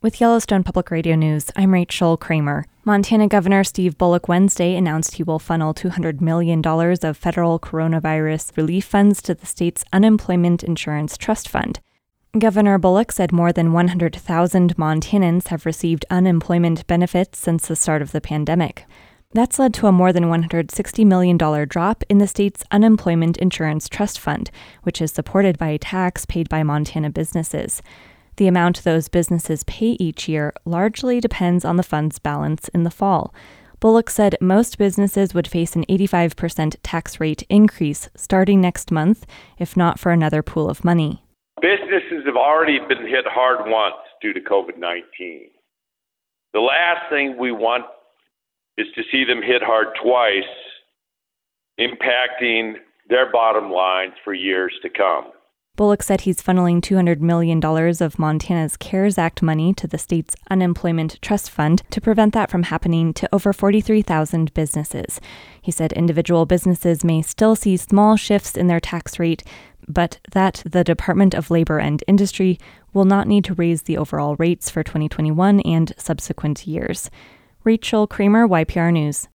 With Yellowstone Public Radio News, I'm Rachel Kramer. Montana Governor Steve Bullock Wednesday announced he will funnel $200 million of federal coronavirus relief funds to the state's Unemployment Insurance Trust Fund. Governor Bullock said more than 100,000 Montanans have received unemployment benefits since the start of the pandemic. That's led to a more than $160 million drop in the state's Unemployment Insurance Trust Fund, which is supported by a tax paid by Montana businesses. The amount those businesses pay each year largely depends on the fund's balance in the fall. Bullock said most businesses would face an 85% tax rate increase starting next month, if not for another pool of money. Businesses have already been hit hard once due to COVID-19. The last thing we want is to see them hit hard twice, impacting their bottom lines for years to come. Bullock said he's funneling $200 million of Montana's CARES Act money to the state's Unemployment Trust Fund to prevent that from happening to over 43,000 businesses. He said individual businesses may still see small shifts in their tax rate, but that the Department of Labor and Industry will not need to raise the overall rates for 2021 and subsequent years. Rachel Kramer, YPR News.